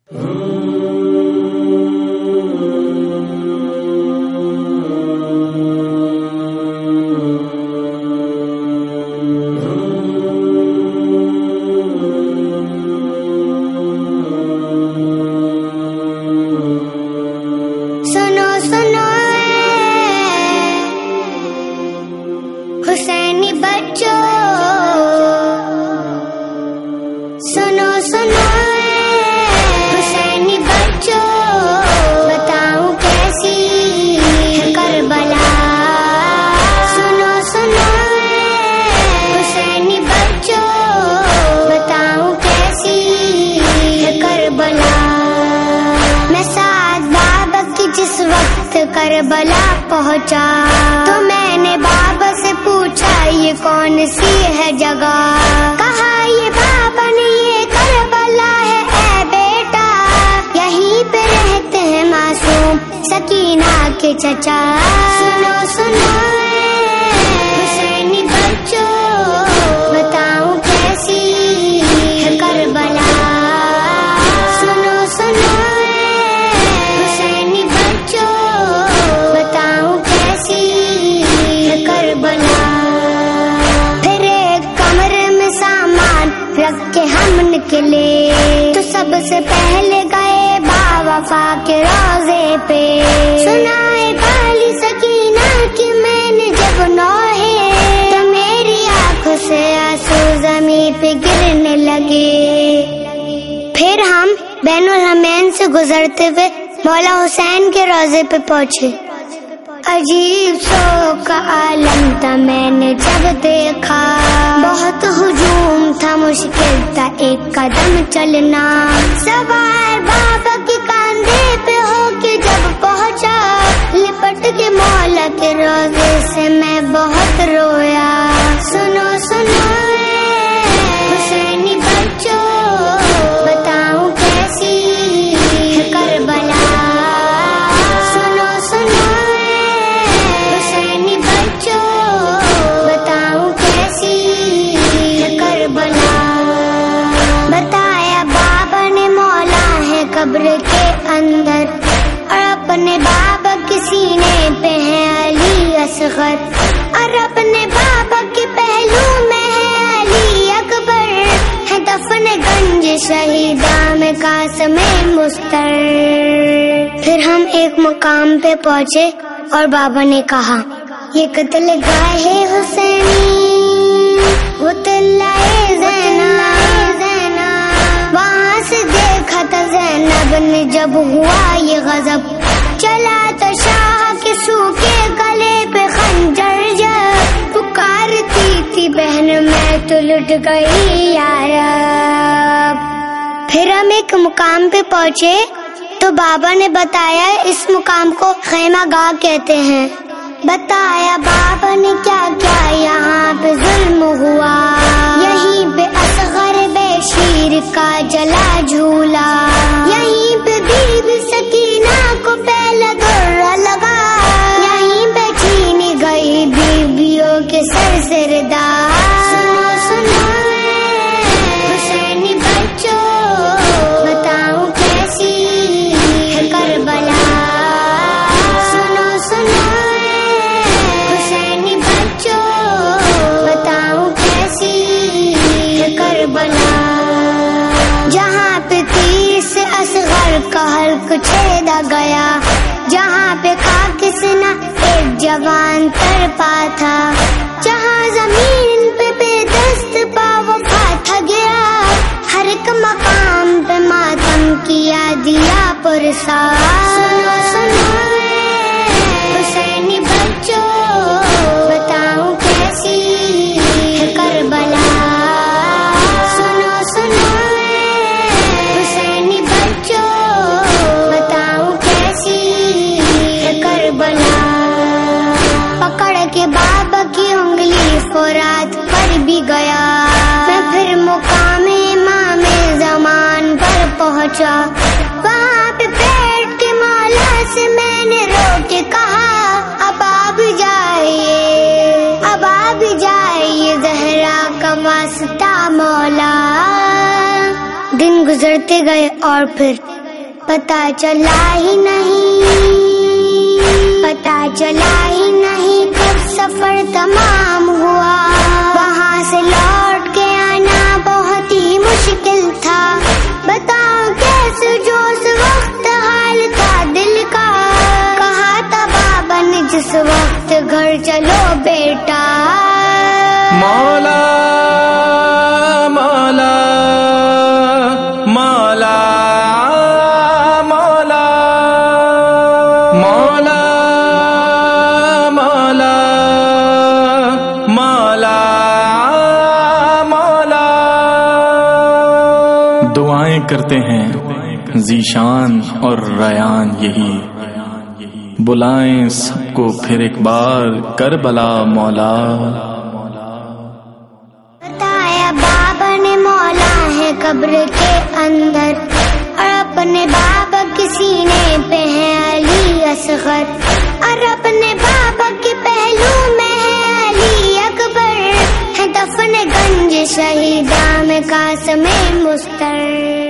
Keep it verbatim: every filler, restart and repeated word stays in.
کربلا پہنچا تو میں نے بابا سے پوچھا یہ کون سی ہے جگہ، کہا یہ بابا نے یہ کربلا ہے اے بیٹا، یہیں پہ رہتے ہیں معصوم سکینہ کے چچا۔ سنو سنو حسینی بچوں بتاؤں کیسی ہے کربلا، سنو سنو کے ہم نکلے تو سب سے پہلے گئے با وفا کے روزے پہ، سنائے کالی سکینہ کی میں نے جب نوحے تو میری آنکھوں سے آنسو زمین پہ گرنے لگے۔ پھر ہم بین الحرمین سے گزرتے ہوئے مولا حسین کے روزے پہ پہنچے۔ عجیب شوق عالم تھا میں نے جب دیکھا، بہت ہجوم تھا مشکل تھا ایک قدم چلنا، سوار بابا کے کاندھے پہ ہو کے جب پہنچا، لپٹ کے مولا کے روزے سے میں بہت رویا۔ سنو سنو حسینی بچوں بتاؤں کیسی ہے کربلا، سنو سنو قبر کے اندر اور اپنے بابا کے سینے پہ ہے علی اصغر، اور اپنے بابا کے پہلو میں ہے علی اکبر، ہے دفن گنج شہیدہ میں قاسم مستر۔ پھر ہم ایک مقام پہ پہنچے اور بابا نے کہا یہ قتل گاہ حسینی وہ طلعہ زینب، وہاں سے دیکھا تھا زینب نے جب ہوا یہ غضب، چلا تو شاہ کے سوکھے گلے پہ خنجر جب، پکارتی تھی بہن میں تو لٹ گئی یارب۔ پھر ہم ایک مقام پہ پہنچے تو بابا نے بتایا اس مقام کو خیمہ گاہ کہتے ہیں، بتایا بابا نے کیا کیا یہاں پہ ظلم ہوا، یہیں پہ اصغر بے شیر کا جلا جھولا، یہیں پہ بی بی سکینہ کو پہلا درہ لگا، یہیں پہ چھینی گئی بیویوں کے سر سے ردا۔ سنو سنو حسینی بچوں بتاؤں کیسی ہے کربلا، سنو سنو حسینی بچوں بتاؤں کیسی ہے کربلا، جہاں پہ تیر سے اصغر کا حلق چھیدا گیا، جہاں پہ خاک سنا ایک جوان تڑپا تھا، جہاں زمین پہ بے دست پا وفا تھا گیا، ہر ایک مقام پہ ماتم کیا دیا پرسا۔ سنو سنو حسینی بچوں بتاؤں کیسی ہے کربلا، سنو سنو حسینی بچوں بتاؤں کیسی ہے کربلا، پکڑ کے بابا کی انگلی فرات پر بھی گیا، میں پھر مقام امام زمان پر پہنچا، وہاں پہ بیٹھ کے مولا سے میں نے رو کے کہا اب آپ جائیے، اب آپ جائیے زہرا کا واسطہ مولا۔ دن گزرتے گئے اور پھر پتا چلا ہی نہیں پتا چلا ہی نہیں کب سفر تمام ہوا. وہاں سے لوٹ کے آنا بہت ہی مشکل تھا. بتاؤں کیسے جو اس وقت حال تھا دل کا. کہا تھا بابا نے جس وقت گھر چلو بیٹا. مولا مولا مولا مولا مولا مولا مولا مولا. دعائیں کرتے ہیں ذیشان اور ریان یہی، بلائیں سب کو پھر ایک بار کربلا مولا. بتایا بابا نے مولا ہے قبر کے اندر، اور اپنے بابا کے سینے پہ ہے علی اصغر، اور اپنے بابا کے پہلو میں ہے علی اکبر. ہے دفن گنج شہیداں میں قاسم مستر.